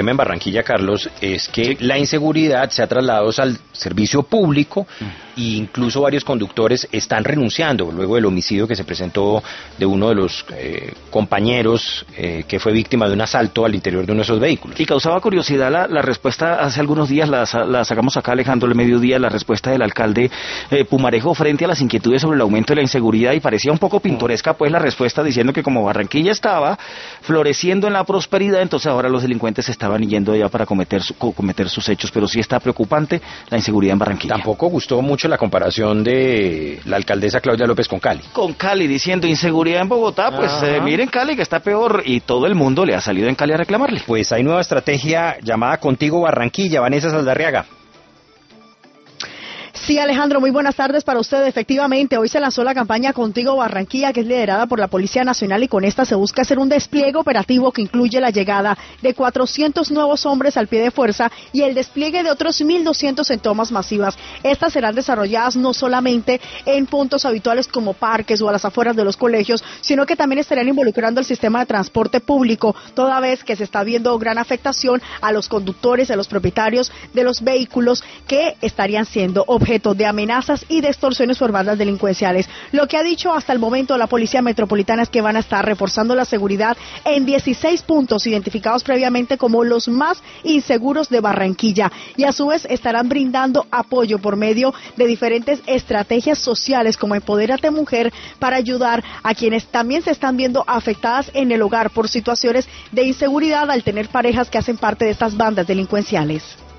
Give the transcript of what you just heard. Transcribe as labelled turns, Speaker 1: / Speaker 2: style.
Speaker 1: tema en Barranquilla, Carlos, es que la inseguridad se ha trasladado al servicio público e incluso varios conductores están renunciando luego del homicidio que se presentó de uno de los compañeros que fue víctima de un asalto al interior de uno de esos vehículos.
Speaker 2: Y causaba curiosidad la respuesta, hace algunos días la sacamos acá, Alejandro, el mediodía, la respuesta del alcalde Pumarejo frente a las inquietudes sobre el aumento de la inseguridad, y parecía un poco pintoresca pues la respuesta, diciendo que como Barranquilla estaba floreciendo en la prosperidad, entonces ahora los delincuentes estaban yendo allá para cometer sus hechos, pero sí está preocupante la inseguridad en Barranquilla.
Speaker 1: Tampoco gustó mucho la comparación de la alcaldesa Claudia López con Cali.
Speaker 2: Con Cali, diciendo inseguridad en Bogotá, pues miren Cali que está peor, y todo el mundo le ha salido en Cali a reclamarle.
Speaker 1: Pues hay nueva estrategia llamada Contigo Barranquilla. Vanessa Saldarriaga.
Speaker 3: Sí, Alejandro, muy buenas tardes para usted. Efectivamente, hoy se lanzó la campaña Contigo Barranquilla, que es liderada por la Policía Nacional, y con esta se busca hacer un despliegue operativo que incluye la llegada de 400 nuevos hombres al pie de fuerza y el despliegue de otros 1.200 en tomas masivas. Estas serán desarrolladas no solamente en puntos habituales como parques o a las afueras de los colegios, sino que también estarán involucrando el sistema de transporte público, toda vez que se está viendo gran afectación a los conductores, a los propietarios de los vehículos que estarían siendo objeto de amenazas y de extorsiones por bandas delincuenciales. Lo que ha dicho hasta el momento la Policía Metropolitana es que van a estar reforzando la seguridad en 16 puntos identificados previamente como los más inseguros de Barranquilla, y a su vez estarán brindando apoyo por medio de diferentes estrategias sociales como Empodérate Mujer, para ayudar a quienes también se están viendo afectadas en el hogar por situaciones de inseguridad al tener parejas que hacen parte de estas bandas delincuenciales.